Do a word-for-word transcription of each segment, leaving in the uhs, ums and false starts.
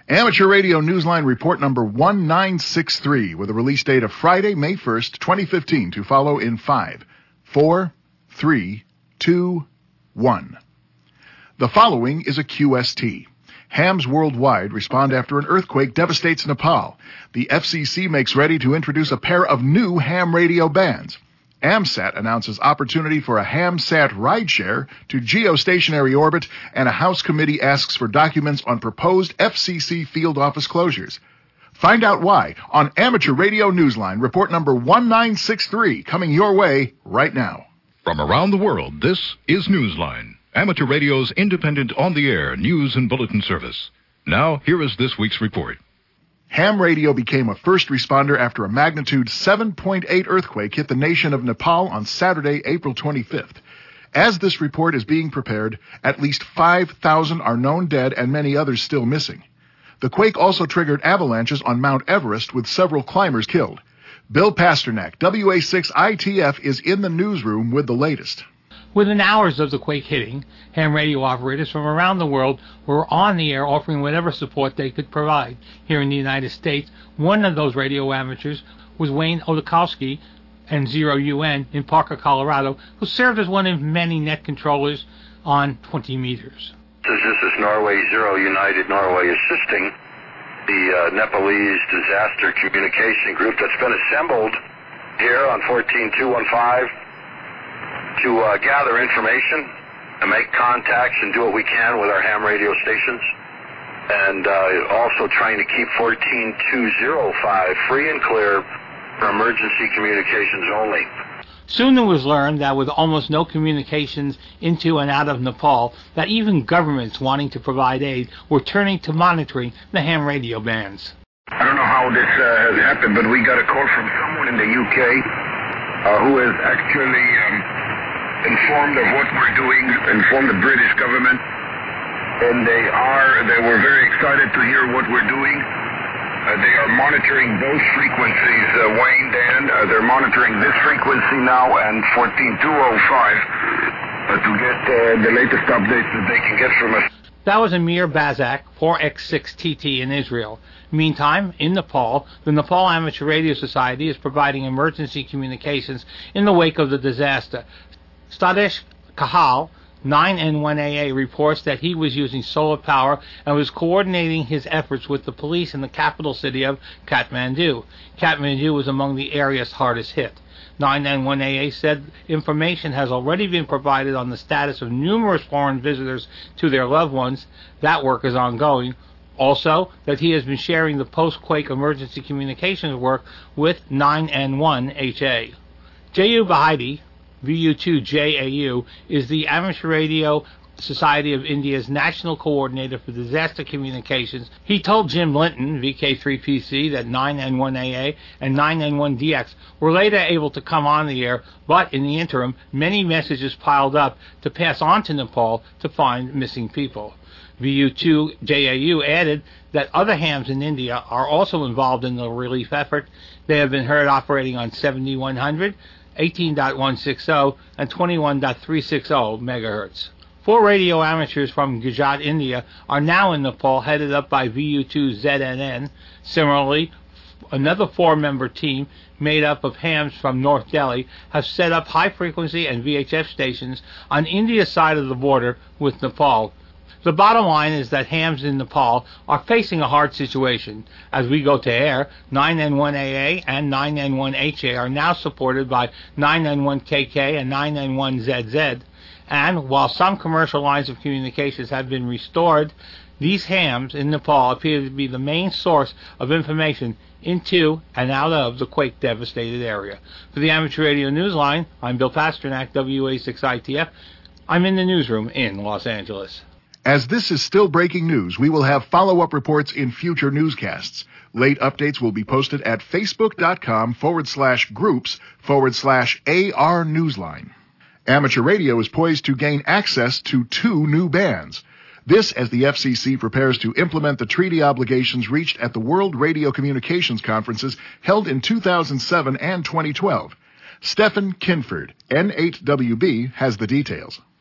Amateur Radio Newsline report number one nine six three with a release date of Friday, May first, twenty fifteen, to follow in five, four, three, two, one. The following is a Q S T. Hams worldwide respond after an earthquake devastates Nepal. The F C C makes ready to introduce a pair of new ham radio bands. AMSAT announces opportunity for a HamSat rideshare to geostationary orbit, and a House committee asks for documents on proposed F C C field office closures. Find out why on Amateur Radio Newsline, report number one nine six three, coming your way right now. From around the world, this is Newsline, Amateur Radio's independent on-the-air news and bulletin service. Now, here is this week's report. Ham radio became a first responder after a magnitude seven point eight earthquake hit the nation of Nepal on Saturday, April twenty-fifth. As this report is being prepared, at least five thousand are known dead and many others still missing. The quake also triggered avalanches on Mount Everest, with several climbers killed. Bill Pasternak, W A six I T F, is in the newsroom with the latest. Within hours of the quake hitting, ham radio operators from around the world were on the air offering whatever support they could provide. Here in the United States, one of those radio amateurs was Wayne Odakowski and Zero U N in Parker, Colorado, who served as one of many net controllers on twenty meters. This is Norway Zero United Norway assisting the uh, Nepalese Disaster Communication Group that's been assembled here on fourteen two one five to uh, gather information and make contacts and do what we can with our ham radio stations, and uh, also trying to keep fourteen two oh five free and clear for emergency communications only. Soon it was learned that with almost no communications into and out of Nepal, that even governments wanting to provide aid were turning to monitoring the ham radio bands. I don't know how this uh, has happened, but we got a call from someone in the U K uh, who has actually um, informed of what we're doing, informed the British government, and they are, they were very excited to hear what we're doing. Uh, they are monitoring those frequencies, uh, Wayne, Dan, uh, they're monitoring this frequency now and fourteen two oh five uh, to get uh, the latest updates that they can get from us. That was Amir Bazak, four X six T T in Israel. Meantime, in Nepal, the Nepal Amateur Radio Society is providing emergency communications in the wake of the disaster. Stadesh Kahal, nine N one A A, reports that he was using solar power and was coordinating his efforts with the police in the capital city of Kathmandu. Kathmandu was among the areas hardest hit. nine N one A A said information has already been provided on the status of numerous foreign visitors to their loved ones. That work is ongoing. Also, that he has been sharing the post-quake emergency communications work with nine N one H A. J U Bahidi, V U two J A U, is the Amateur Radio Society of India's national coordinator for disaster communications. He told Jim Linton, V K three P C, that nine N one A A and nine N one D X were later able to come on the air, but in the interim, many messages piled up to pass on to Nepal to find missing people. V U two J A U added that other hams in India are also involved in the relief effort. They have been heard operating on seventy-one hundred, eighteen point one sixty, and twenty-one point three sixty megahertz. Four radio amateurs from Gujarat, India, are now in Nepal, headed up by V U two Z N N. Similarly, another four-member team made up of hams from North Delhi have set up high-frequency and V H F stations on India's side of the border with Nepal. The bottom line is that hams in Nepal are facing a hard situation. As we go to air, nine N one A A and nine N one H A are now supported by nine N one K K and nine N one Z Z. And while some commercial lines of communications have been restored, these hams in Nepal appear to be the main source of information into and out of the quake-devastated area. For the Amateur Radio Newsline, I'm Bill Pasternak, W A six I T F. I'm in the newsroom in Los Angeles. As this is still breaking news, we will have follow-up reports in future newscasts. Late updates will be posted at facebook.com forward slash groups forward slash AR Newsline. Amateur radio is poised to gain access to two new bands. This as the F C C prepares to implement the treaty obligations reached at the World Radio Communications Conferences held in two thousand seven and twenty twelve. Stephen Kinford, N eight W B, has the details.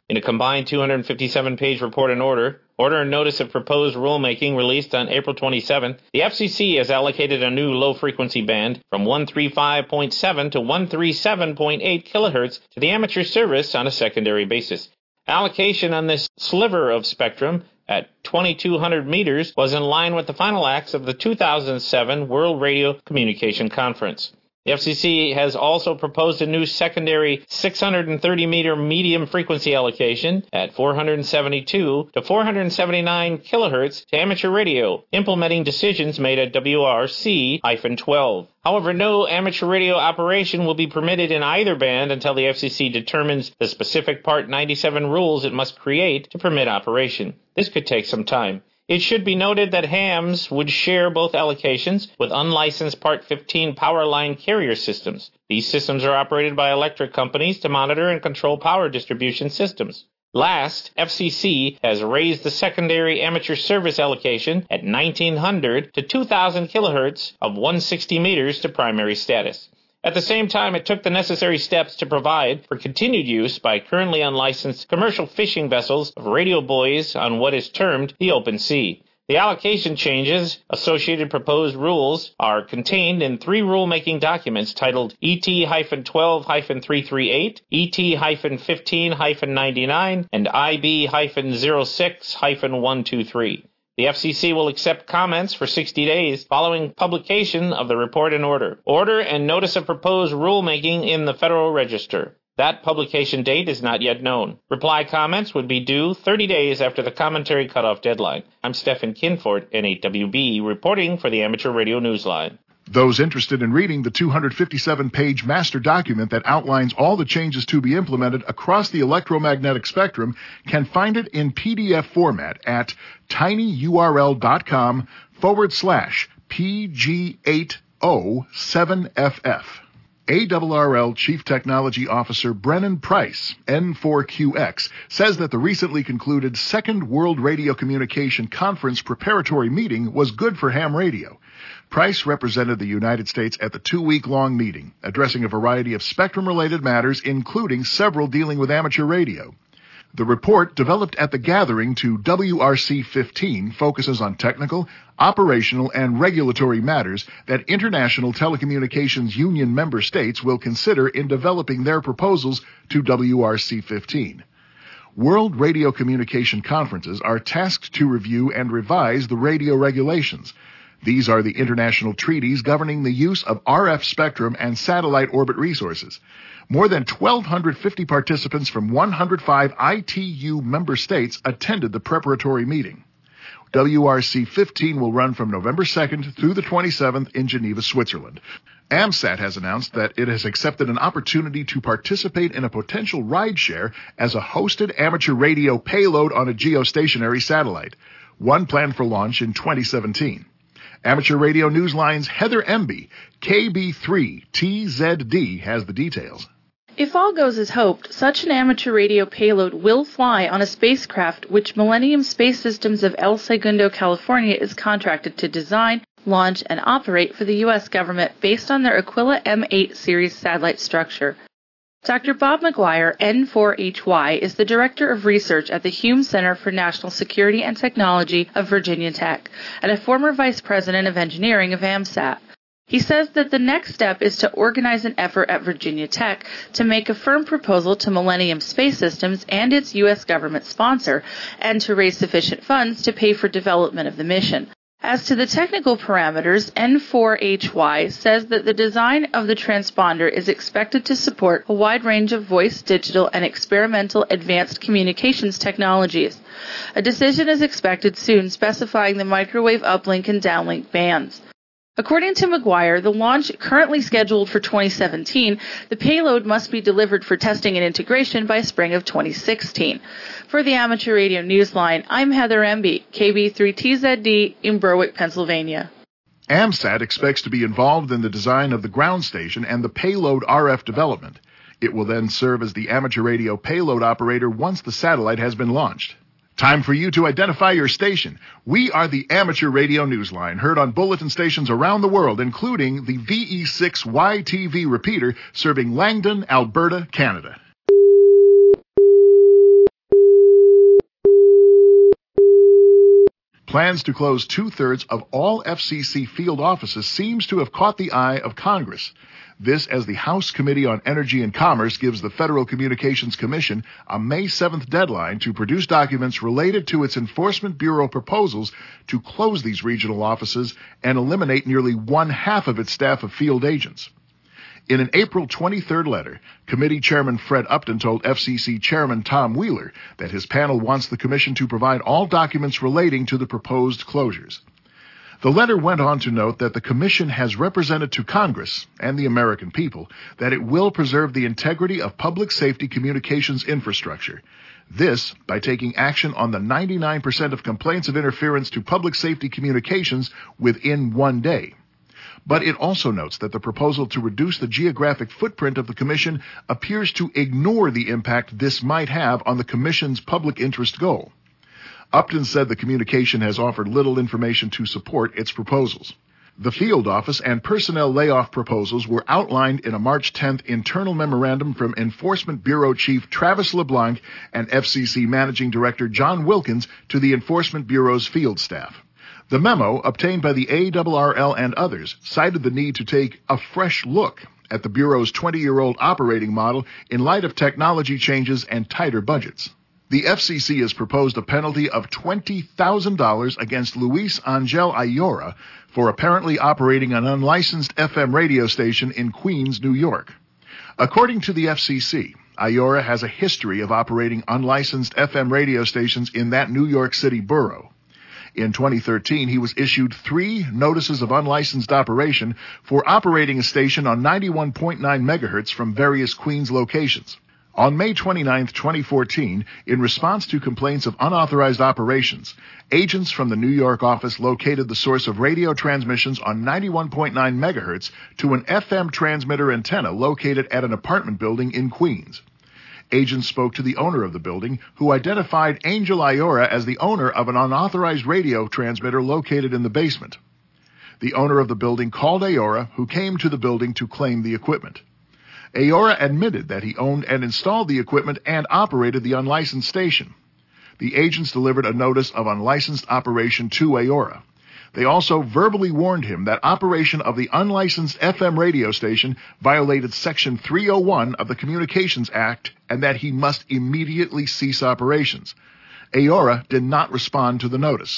In a combined two hundred fifty-seven page report and order, Order and Notice of Proposed Rulemaking released on April twenty-seventh, the F C C has allocated a new low-frequency band from one thirty-five point seven to one thirty-seven point eight kilohertz to the amateur service on a secondary basis. Allocation on this sliver of spectrum at twenty-two hundred meters was in line with the final acts of the two thousand seven World Radio Communication Conference. The F C C has also proposed a new secondary six hundred thirty meter medium frequency allocation at four hundred seventy-two to four hundred seventy-nine kilohertz to amateur radio, implementing decisions made at W R C twelve. However, no amateur radio operation will be permitted in either band until the F C C determines the specific Part ninety-seven rules it must create to permit operation. This could take some time. It should be noted that hams would share both allocations with unlicensed Part fifteen power line carrier systems. These systems are operated by electric companies to monitor and control power distribution systems. Last, F C C has raised the secondary amateur service allocation at nineteen hundred to two thousand kilohertz of one hundred sixty meters to primary status. At the same time, it took the necessary steps to provide for continued use by currently unlicensed commercial fishing vessels of radio buoys on what is termed the open sea. The allocation changes, associated proposed rules, are contained in three rulemaking documents titled E T twelve dash three thirty-eight, E T fifteen dash ninety-nine, and I B zero six dash one twenty-three. The F C C will accept comments for sixty days following publication of the report and order. Order and Notice of Proposed Rulemaking in the Federal Register. That publication date is not yet known. Reply comments would be due thirty days after the commentary cutoff deadline. I'm Stephen Kinford, N eight W B, reporting for the Amateur Radio Newsline. Those interested in reading the two hundred fifty-seven page master document that outlines all the changes to be implemented across the electromagnetic spectrum can find it in P D F format at tinyurl.com forward slash PG80seven FF. A R R L Chief Technology Officer Brennan Price, N four Q X, says that the recently concluded Second World Radio Communication Conference preparatory meeting was good for ham radio. Price represented the United States at the two-week-long meeting, addressing a variety of spectrum-related matters, including several dealing with amateur radio. The report, developed at the gathering to W R C fifteen, focuses on technical, operational, and regulatory matters that International Telecommunications Union member states will consider in developing their proposals to W R C fifteen. World Radio Communication Conferences are tasked to review and revise the radio regulations. These are the international treaties governing the use of R F spectrum and satellite orbit resources. More than one thousand two hundred fifty participants from one hundred five I T U member states attended the preparatory meeting. W R C fifteen will run from November second through the twenty-seventh in Geneva, Switzerland. AMSAT has announced that it has accepted an opportunity to participate in a potential rideshare as a hosted amateur radio payload on a geostationary satellite, one planned for launch in twenty seventeen. Amateur Radio Newsline's Heather Emby, K B three T Z D, has the details. If all goes as hoped, such an amateur radio payload will fly on a spacecraft which Millennium Space Systems of El Segundo, California is contracted to design, launch, and operate for the U S government based on their Aquila M eight series satellite structure. Doctor Bob McGuire, N four H Y, is the Director of Research at the Hume Center for National Security and Technology of Virginia Tech and a former Vice President of Engineering of AMSAT. He says that the next step is to organize an effort at Virginia Tech to make a firm proposal to Millennium Space Systems and its U S government sponsor, and to raise sufficient funds to pay for development of the mission. As to the technical parameters, N four H Y says that the design of the transponder is expected to support a wide range of voice, digital, and experimental advanced communications technologies. A decision is expected soon specifying the microwave uplink and downlink bands. According to McGuire, the launch currently scheduled for twenty seventeen, the payload must be delivered for testing and integration by spring of twenty sixteen. For the Amateur Radio Newsline, I'm Heather Emby, K B three T Z D in Berwick, Pennsylvania. AMSAT expects to be involved in the design of the ground station and the payload R F development. It will then serve as the amateur radio payload operator once the satellite has been launched. Time for you to identify your station. We are the Amateur Radio Newsline, heard on bulletin stations around the world, including the V E six Y T V repeater serving Langdon, Alberta, Canada. plans to close two-thirds of all F C C field offices seems to have caught the eye of Congress. This as the House Committee on Energy and Commerce gives the Federal Communications Commission a May seventh deadline to produce documents related to its Enforcement Bureau proposals to close these regional offices and eliminate nearly one-half of its staff of field agents. In an April twenty-third letter, Committee Chairman Fred Upton told F C C Chairman Tom Wheeler that his panel wants the Commission to provide all documents relating to the proposed closures. The letter went on to note that the Commission has represented to Congress and the American people that it will preserve the integrity of public safety communications infrastructure. This by taking action on the ninety-nine percent of complaints of interference to public safety communications within one day. But it also notes that the proposal to reduce the geographic footprint of the Commission appears to ignore the impact this might have on the Commission's public interest goal. Upton said the communication has offered little information to support its proposals. The field office and personnel layoff proposals were outlined in a March tenth internal memorandum from Enforcement Bureau Chief Travis LeBlanc and F C C Managing Director John Wilkins to the Enforcement Bureau's field staff. The memo, obtained by the A R R L and others, cited the need to take a fresh look at the Bureau's twenty-year-old operating model in light of technology changes and tighter budgets. The F C C has proposed a penalty of twenty thousand dollars against Luis Angel Ayora for apparently operating an unlicensed F M radio station in Queens, New York. According to the F C C, Ayora has a history of operating unlicensed F M radio stations in that New York City borough. In twenty thirteen, he was issued three notices of unlicensed operation for operating a station on ninety-one point nine megahertz from various Queens locations. On May twenty-ninth, twenty fourteen, in response to complaints of unauthorized operations, agents from the New York office located the source of radio transmissions on ninety-one point nine megahertz to an F M transmitter antenna located at an apartment building in Queens. Agents spoke to the owner of the building, who identified Angel Ayora as the owner of an unauthorized radio transmitter located in the basement. The owner of the building called Ayora, who came to the building to claim the equipment. Ayora admitted that he owned and installed the equipment and operated the unlicensed station. The agents delivered a notice of unlicensed operation to Ayora. They also verbally warned him that operation of the unlicensed F M radio station violated Section three oh one of the Communications Act and that he must immediately cease operations. Ayora did not respond to the notice.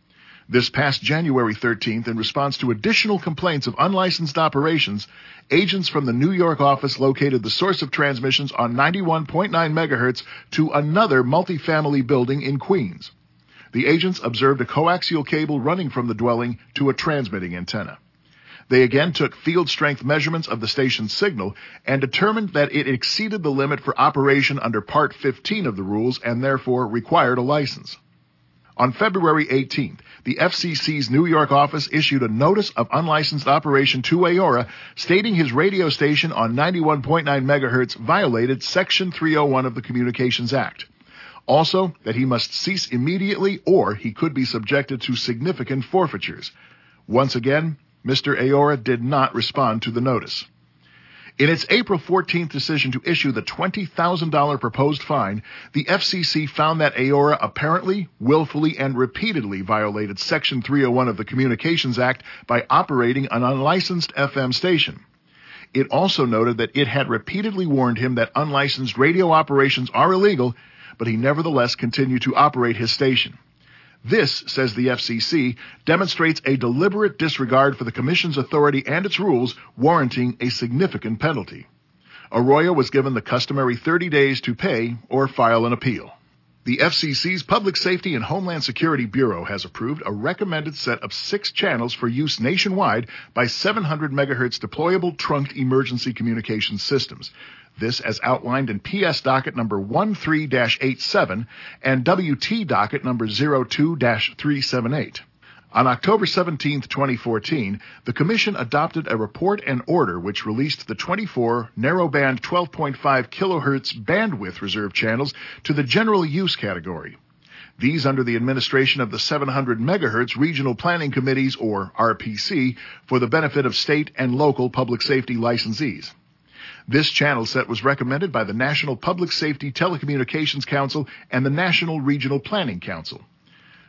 This past January thirteenth, in response to additional complaints of unlicensed operations, agents from the New York office located the source of transmissions on ninety-one point nine megahertz to another multifamily building in Queens. The agents observed a coaxial cable running from the dwelling to a transmitting antenna. They again took field strength measurements of the station's signal and determined that it exceeded the limit for operation under Part fifteen of the rules and therefore required a license. On February eighteenth, the F C C's New York office issued a notice of unlicensed operation to Ayora, stating his radio station on ninety-one point nine megahertz violated Section three oh one of the Communications Act. Also, that he must cease immediately or he could be subjected to significant forfeitures. Once again, Mister Ayora did not respond to the notice. In its April fourteenth decision to issue the twenty thousand dollars proposed fine, the F C C found that Ayora apparently, willfully, and repeatedly violated Section three oh one of the Communications Act by operating an unlicensed F M station. It also noted that it had repeatedly warned him that unlicensed radio operations are illegal, but he nevertheless continued to operate his station. This, says the F C C, demonstrates a deliberate disregard for the Commission's authority and its rules, warranting a significant penalty. Arroyo was given the customary thirty days to pay or file an appeal. The F C C's Public Safety and Homeland Security Bureau has approved a recommended set of six channels for use nationwide by seven hundred megahertz deployable trunked emergency communications systems. This as outlined in P S docket number one three dash eighty-seven and W T docket number zero two dash three seven eight. On October seventeenth, twenty fourteen, the Commission adopted a report and order which released the twenty-four narrowband twelve point five kilohertz bandwidth reserve channels to the general use category. These under the administration of the seven hundred megahertz Regional Planning Committees, or R P C, for the benefit of state and local public safety licensees. This channel set was recommended by the National Public Safety Telecommunications Council and the National Regional Planning Council.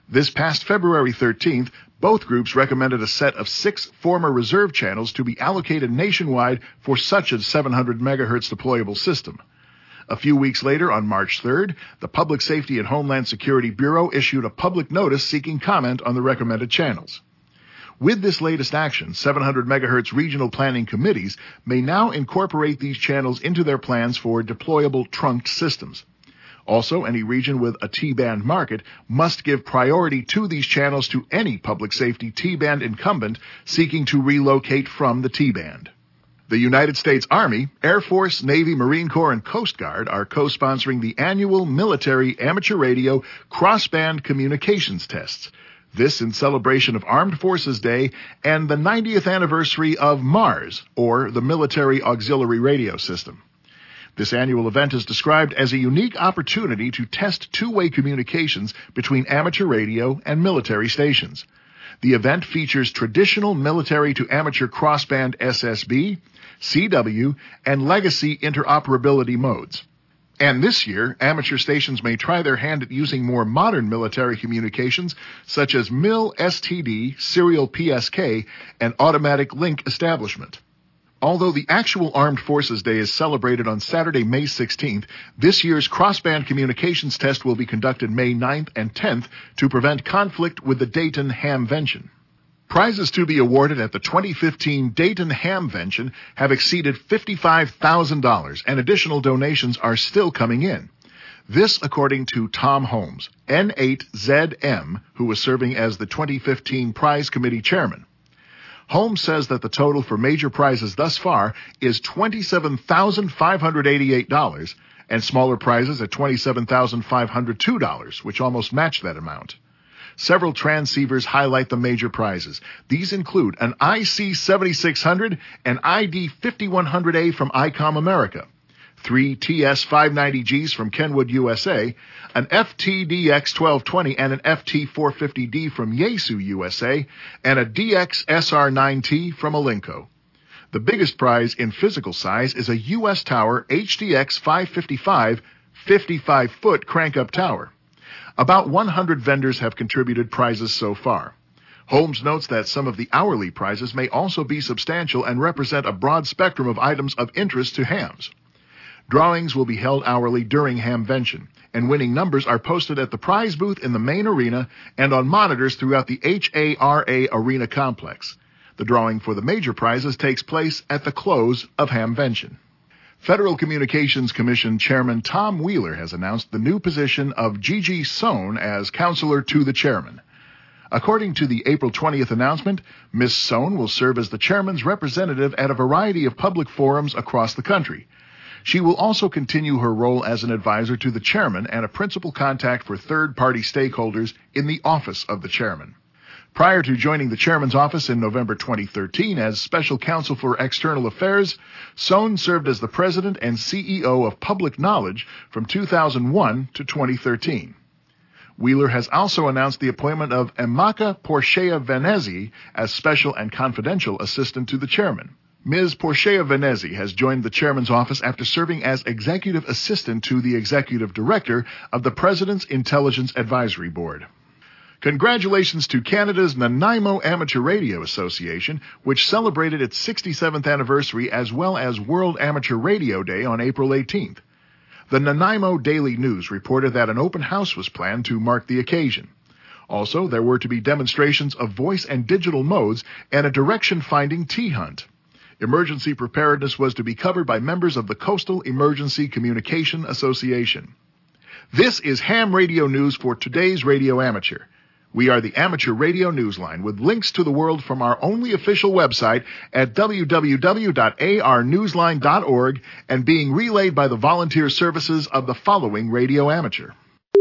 This past February thirteenth, both groups recommended a set of six former reserve channels to be allocated nationwide for such a seven hundred megahertz deployable system. A few weeks later, on March third, the Public Safety and Homeland Security Bureau issued a public notice seeking comment on the recommended channels. With this latest action, seven hundred megahertz regional planning committees may now incorporate these channels into their plans for deployable trunked systems. Also, any region with a T-band market must give priority to these channels to any public safety T-band incumbent seeking to relocate from the T-band. The United States Army, Air Force, Navy, Marine Corps, and Coast Guard are co-sponsoring the annual military amateur radio cross-band communications tests. This in celebration of Armed Forces Day and the ninetieth anniversary of MARS, or the Military Auxiliary Radio System. This annual event is described as a unique opportunity to test two-way communications between amateur radio and military stations. The event features traditional military to amateur crossband S S B, C W, and legacy interoperability modes. And this year, amateur stations may try their hand at using more modern military communications such as M I L S T D, serial P S K, and automatic link establishment. Although the actual Armed Forces Day is celebrated on Saturday, May sixteenth, this year's crossband communications test will be conducted May ninth and tenth to prevent conflict with the Dayton Hamvention. Prizes to be awarded at the twenty fifteen Dayton Hamvention have exceeded fifty-five thousand dollars, and additional donations are still coming in. This according to Tom Holmes, N eight Z M, who was serving as the twenty fifteen Prize Committee Chairman. Holmes says that the total for major prizes thus far is twenty-seven thousand five hundred eighty-eight dollars, and smaller prizes at twenty-seven thousand five hundred two dollars, which almost match that amount. Several transceivers highlight the major prizes. These include an I C seventy-six hundred and I D fifty-one hundred A from ICOM America, three T S five ninety Gs from Kenwood U S A, an F T D X twelve twenty and an F T four fifty D from Yaesu U S A, and a D X S R nine T from Alinco. The biggest prize in physical size is a U S Tower H D X five fifty-five fifty-five foot crank-up tower. About one hundred vendors have contributed prizes so far. Holmes notes that some of the hourly prizes may also be substantial and represent a broad spectrum of items of interest to hams. Drawings will be held hourly during Hamvention, and winning numbers are posted at the prize booth in the main arena and on monitors throughout the H A R A Arena complex. The drawing for the major prizes takes place at the close of Hamvention. Federal Communications Commission Chairman Tom Wheeler has announced the new position of Gigi Sohn as counselor to the chairman. According to the April twentieth announcement, Miz Sohn will serve as the chairman's representative at a variety of public forums across the country. She will also continue her role as an advisor to the chairman and a principal contact for third-party stakeholders in the office of the chairman. Prior to joining the chairman's office in November twenty thirteen as special counsel for external affairs, Sohn served as the president and C E O of Public Knowledge from two thousand one to twenty thirteen. Wheeler has also announced the appointment of Emaka Porchea Venezi as special and confidential assistant to the chairman. Miz Porchea Venezi has joined the chairman's office after serving as executive assistant to the executive director of the President's Intelligence Advisory Board. Congratulations to Canada's Nanaimo Amateur Radio Association, which celebrated its sixty-seventh anniversary as well as World Amateur Radio Day on April eighteenth. The Nanaimo Daily News reported that an open house was planned to mark the occasion. Also, there were to be demonstrations of voice and digital modes and a direction-finding tea hunt. Emergency preparedness was to be covered by members of the Coastal Emergency Communication Association. This is Ham Radio News for today's Radio Amateur. We are the Amateur Radio Newsline with links to the world from our only official website at w w w dot a r newsline dot org and being relayed by the volunteer services of the following Radio Amateur.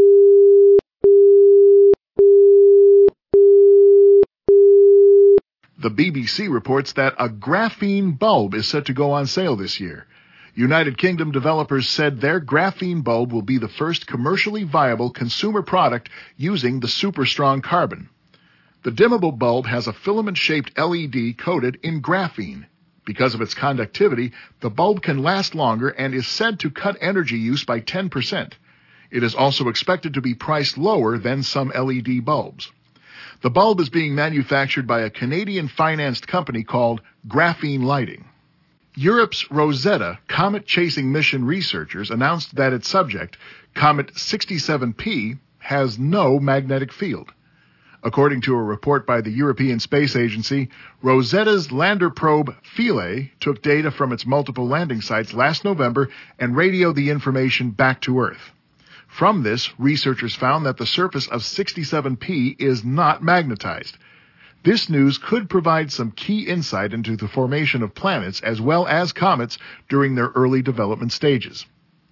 The B B C reports that a graphene bulb is set to go on sale this year. United Kingdom developers said their graphene bulb will be the first commercially viable consumer product using the super strong carbon. The dimmable bulb has a filament-shaped L E D coated in graphene. Because of its conductivity, the bulb can last longer and is said to cut energy use by ten percent. It is also expected to be priced lower than some L E D bulbs. The bulb is being manufactured by a Canadian-financed company called Graphene Lighting. Europe's Rosetta comet-chasing mission researchers announced that its subject, Comet sixty-seven P, has no magnetic field. According to a report by the European Space Agency, Rosetta's lander probe Philae took data from its multiple landing sites last November and radioed the information back to Earth. From this, researchers found that the surface of sixty-seven P is not magnetized. This news could provide some key insight into the formation of planets as well as comets during their early development stages.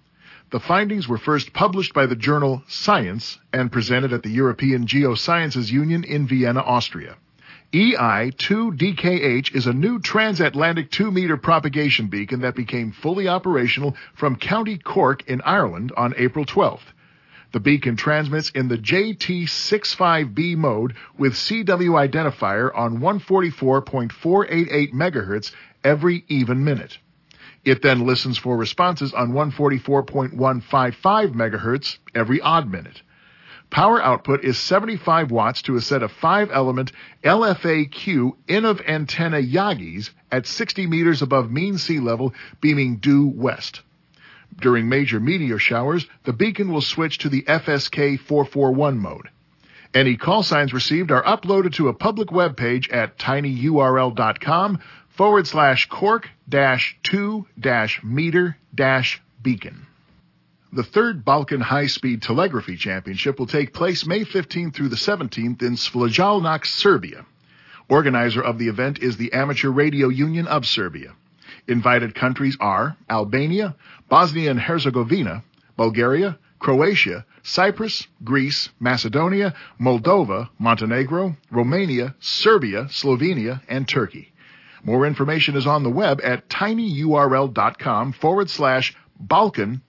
The findings were first published by the journal Science and presented at the European Geosciences Union in Vienna, Austria. E I two D K H is a new transatlantic two-meter propagation beacon that became fully operational from County Cork in Ireland on April twelfth. The beacon transmits in the J T sixty-five B mode with C W identifier on one forty-four point four eight eight megahertz every even minute. It then listens for responses on one forty-four point one five five megahertz every odd minute. Power output is seventy-five watts to a set of five-element L F A Q Innov antenna Yagis at sixty meters above mean sea level, beaming due west. During major meteor showers, the beacon will switch to the F S K four forty-one mode. Any call signs received are uploaded to a public web page at tinyurl.com forward slash cork dash two dash meter dash beacon. The third Balkan High-Speed Telegraphy Championship will take place May fifteenth through the seventeenth in Svilajanac, Serbia. Organizer of the event is the Amateur Radio Union of Serbia. Invited countries are Albania, Bosnia and Herzegovina, Bulgaria, Croatia, Cyprus, Greece, Macedonia, Moldova, Montenegro, Romania, Serbia, Slovenia, and Turkey. More information is on the web at tinyurl.com forward slash Balkan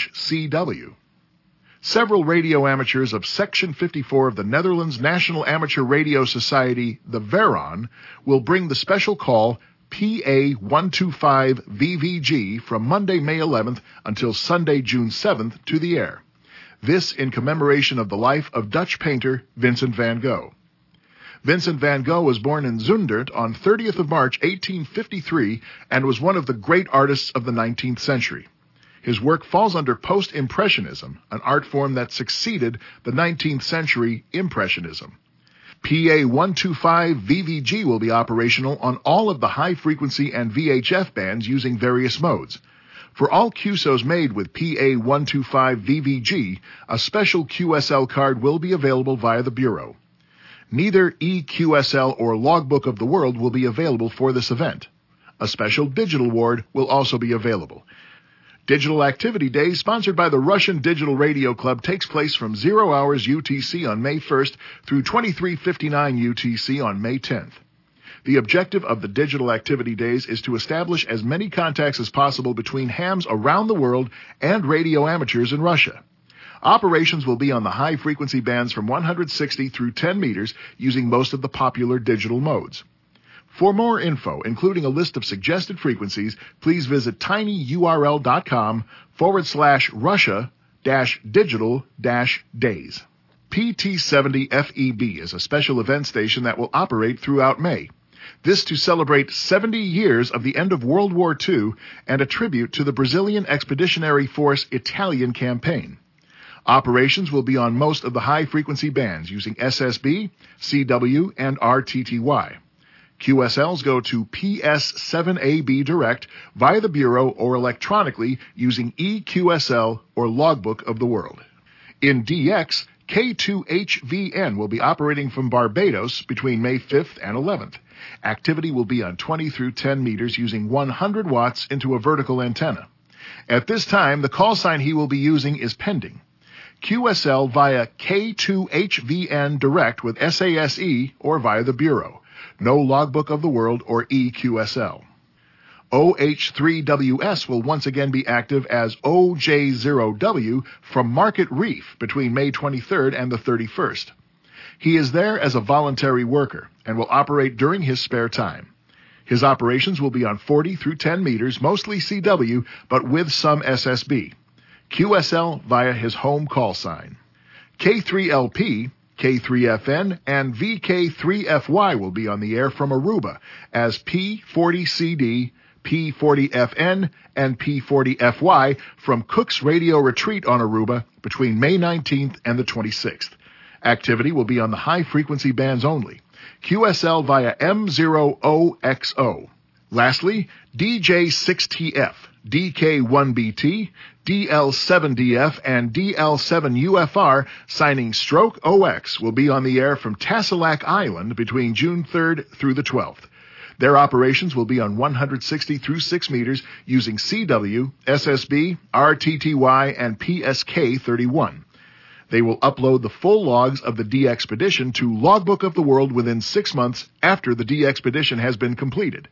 C W. Several radio amateurs of Section fifty-four of the Netherlands National Amateur Radio Society, the Veron, will bring the special call P A one twenty-five V V G from Monday, May eleventh until Sunday, June seventh to the air. This in commemoration of the life of Dutch painter Vincent van Gogh. Vincent van Gogh was born in Zundert on thirtieth of March, eighteen fifty-three, and was one of the great artists of the nineteenth century. His work falls under Post-Impressionism, an art form that succeeded the nineteenth century Impressionism. P A one twenty-five V V G will be operational on all of the high-frequency and V H F bands using various modes. For all Q S Os made with P A one twenty-five V V G, a special Q S L card will be available via the Bureau. Neither E Q S L or Logbook of the World will be available for this event. A special digital ward will also be available. Digital Activity Day, sponsored by the Russian Digital Radio Club, takes place from zero hours U T C on May first through twenty-three fifty-nine U T C on May tenth. The objective of the Digital Activity Days is to establish as many contacts as possible between hams around the world and radio amateurs in Russia. Operations will be on the high-frequency bands from one hundred sixty through ten meters using most of the popular digital modes. For more info, including a list of suggested frequencies, please visit tinyurl.com forward slash Russia dash digital dash days. P T seventy F E B is a special event station that will operate throughout May. This to celebrate seventy years of the end of World War Two and a tribute to the Brazilian Expeditionary Force Italian campaign. Operations will be on most of the high-frequency bands using S S B, C W, and R T T Y. Q S Ls go to P S seven A B direct via the Bureau or electronically using E Q S L or Logbook of the World. In D X, K two H V N will be operating from Barbados between May fifth and eleventh. Activity will be on twenty through ten meters using one hundred watts into a vertical antenna. At this time, the call sign he will be using is pending. Q S L via K two H V N direct with S A S E or via the Bureau. No Logbook of the World or E Q S L. O H three W S will once again be active as O J zero W from Market Reef between May twenty-third and the thirty-first. He is there as a voluntary worker and will operate during his spare time. His operations will be on forty through ten meters, mostly C W, but with some S S B. Q S L via his home call sign. K three L P, K three F N, and V K three F Y will be on the air from Aruba as P forty C D, P forty F N, and P forty F Y from Cook's Radio Retreat on Aruba between May nineteenth and the twenty-sixth. Activity will be on the high-frequency bands only. Q S L via M zero O X O. Lastly, D J six T F, D K one B T, D L seven D F, and D L seven U F R signing Stroke O X will be on the air from Tassalac Island between June third through the twelfth. Their operations will be on one hundred sixty through six meters using C W, S S B, R T T Y, and P S K thirty-one. They will upload the full logs of the D-Expedition to Logbook of the World within six months after the D-Expedition has been completed.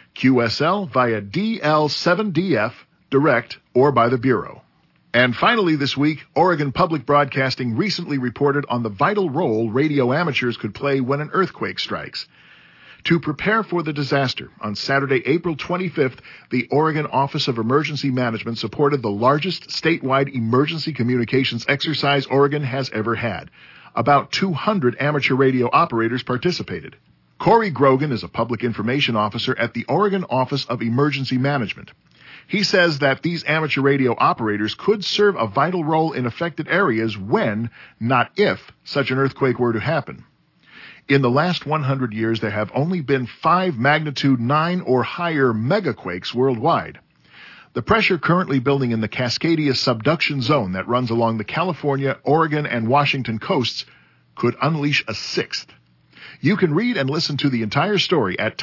Q S L via D L seven D F, direct, or by the Bureau. And finally this week, Oregon Public Broadcasting recently reported on the vital role radio amateurs could play when an earthquake strikes. To prepare for the disaster, on Saturday, April twenty-fifth, the Oregon Office of Emergency Management supported the largest statewide emergency communications exercise Oregon has ever had. About two hundred amateur radio operators participated. Corey Grogan is a public information officer at the Oregon Office of Emergency Management. He says that these amateur radio operators could serve a vital role in affected areas when, not if, such an earthquake were to happen. In the last one hundred years, there have only been five magnitude nine or higher megaquakes worldwide. The pressure currently building in the Cascadia subduction zone that runs along the California, Oregon, and Washington coasts could unleash a sixth. You can read and listen to the entire story at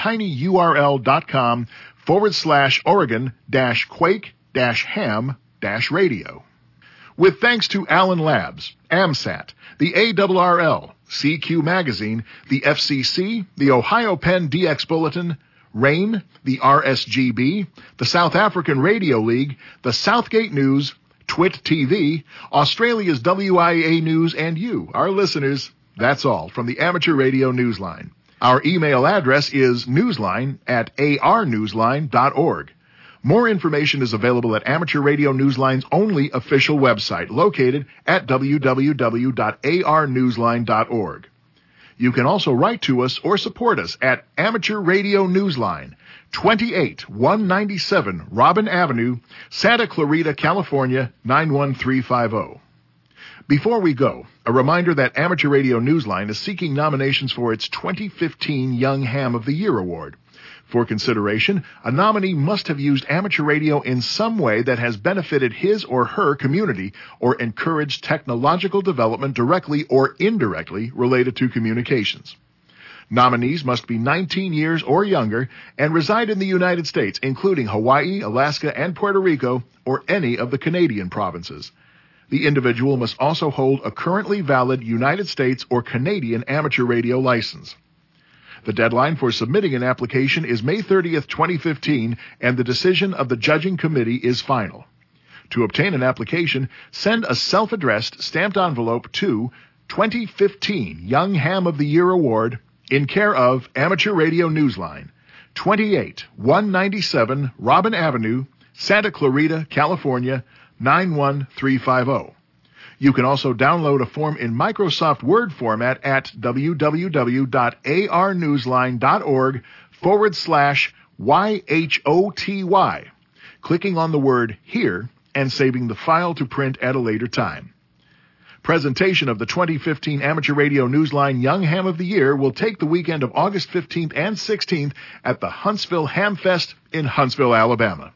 tinyurl.com forward slash Oregon dash quake dash ham dash radio. With thanks to Allen Labs, AMSAT, the A R R L, C Q Magazine, the F C C, the Ohio Penn D X Bulletin, RAIN, the R S G B, the South African Radio League, the Southgate News, Twit T V, Australia's W I A News, and you, our listeners. That's all from the Amateur Radio Newsline. Our email address is newsline at a r newsline dot org. More information is available at Amateur Radio Newsline's only official website, located at w w w dot a r newsline dot org. You can also write to us or support us at Amateur Radio Newsline, twenty-eight one ninety-seven Robin Avenue, Santa Clarita, California, nine one three five zero. Before we go, a reminder that Amateur Radio Newsline is seeking nominations for its twenty fifteen Young Ham of the Year Award. For consideration, a nominee must have used amateur radio in some way that has benefited his or her community or encouraged technological development directly or indirectly related to communications. Nominees must be nineteen years or younger and reside in the United States, including Hawaii, Alaska, and Puerto Rico, or any of the Canadian provinces. The individual must also hold a currently valid United States or Canadian amateur radio license. The deadline for submitting an application is May thirtieth, twenty fifteen, and the decision of the judging committee is final. To obtain an application, send a self-addressed stamped envelope to twenty fifteen Young Ham of the Year Award in care of Amateur Radio Newsline, twenty-eight one ninety-seven Robin Avenue, Santa Clarita, California, nine one three five zero. You can also download a form in Microsoft Word format at w w w dot a r newsline dot org forward slash Y H O T Y, clicking on the word Here and saving the file to print at a later time. Presentation of the twenty fifteen Amateur Radio Newsline Young Ham of the Year will take the weekend of August fifteenth and sixteenth at the Huntsville Hamfest in Huntsville, Alabama.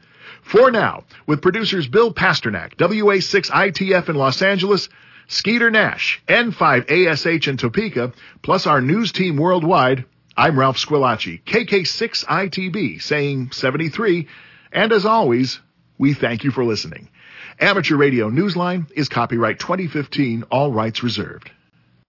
For now, with producers Bill Pasternak, W A six I T F in Los Angeles, Skeeter Nash, N five A S H in Topeka, plus our news team worldwide, I'm Ralph Squillace, K K six I T B, saying seventy-three, and as always, we thank you for listening. Amateur Radio Newsline is copyright twenty fifteen, all rights reserved.